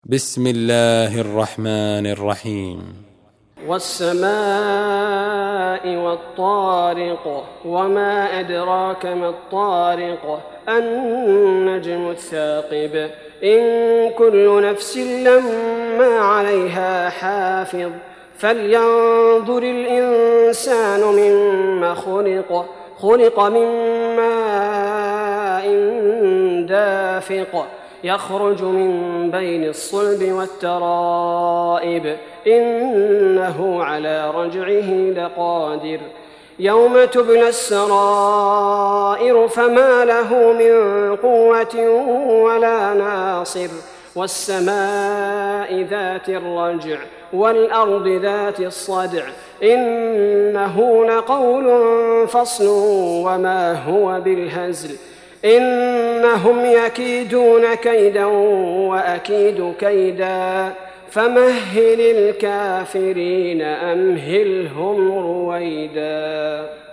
بسم الله الرحمن الرحيم. والسماء والطارق وما أدراك ما الطارق النجم الثاقب إن كل نفس لما عليها حافظ فلينظر الإنسان مما خلق من ماء دافق يخرج من بين الصلب والترائب إنه على رجعه لقادر يوم تبلى السرائر فما له من قوة ولا ناصر والسماء ذات الرجع والأرض ذات الصدع إنه لقول فصل وما هو بالهزل إنهم يكيدون كيدا وأكيد كيدا فمهل الكافرين أمهلهم رويدا.